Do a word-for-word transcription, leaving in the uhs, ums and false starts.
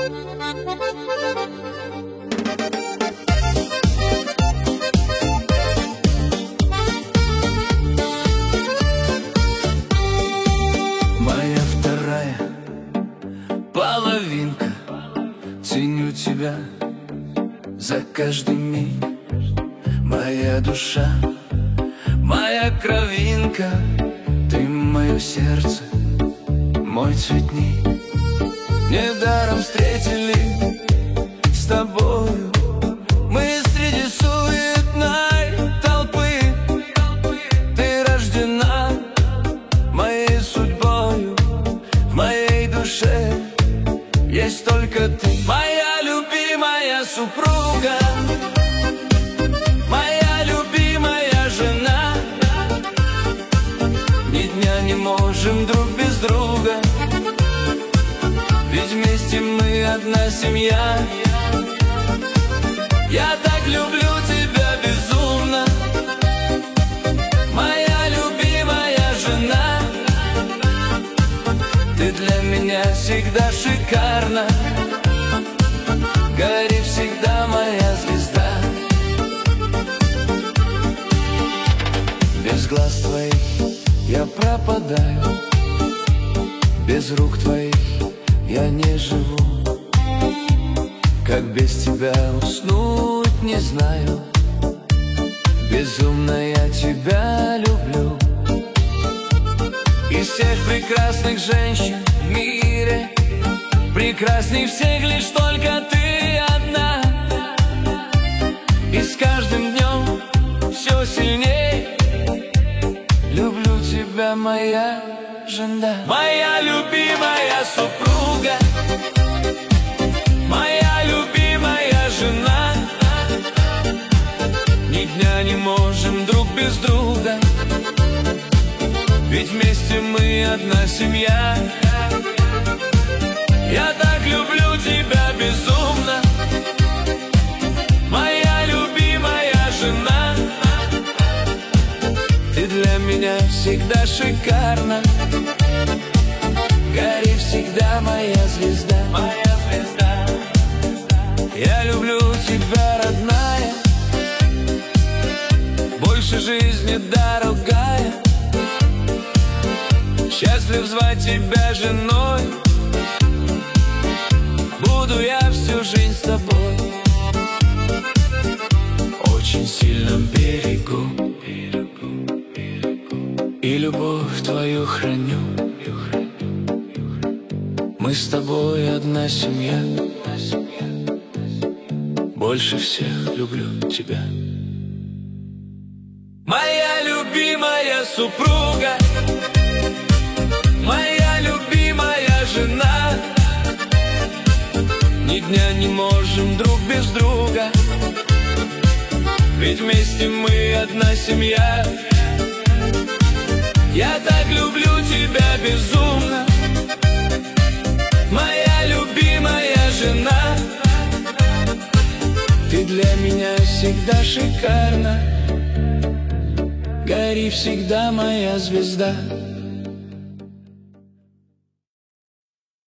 Моя вторая половинка, ценю тебя за каждый миг. Моя душа, моя кровинка, ты мое сердце, мой цветник. Недаром встретили с тобою мы среди суетной толпы. Ты рождена моей судьбою, в моей душе есть только ты. Моя любимая супруга, моя любимая жена. Ни дня не можем друг без друга, ведь вместе мы одна семья. Я так люблю тебя безумно, моя любимая жена. Ты для меня всегда шикарна, гори всегда моя звезда. Без глаз твоих я пропадаю, без рук твоих я не живу. Как без тебя уснуть не знаю, безумно я тебя люблю. Из всех прекрасных женщин в мире прекрасней всех лишь только ты одна. И с каждым днем все сильней люблю тебя, моя жена. Моя любимая супруга, моя любимая жена. Ни дня не можем друг без друга, ведь вместе мы одна семья. Я так люблю тебя безумно, моя любимая жена. Ты для меня всегда шикарна, гори всегда моя звезда. Моя звезда. Я люблю тебя, родная, больше жизни дорогая. Счастлив звать тебя женой, буду я всю жизнь с тобой. Очень сильно берегу и любовь твою храню. Мы с тобой одна семья, больше всех люблю тебя. Моя любимая супруга, моя любимая жена. Ни дня не можем друг без друга, ведь вместе мы одна семья. Я так люблю тебя безумно, моя любимая жена. Ты для меня всегда шикарна, гори всегда моя звезда.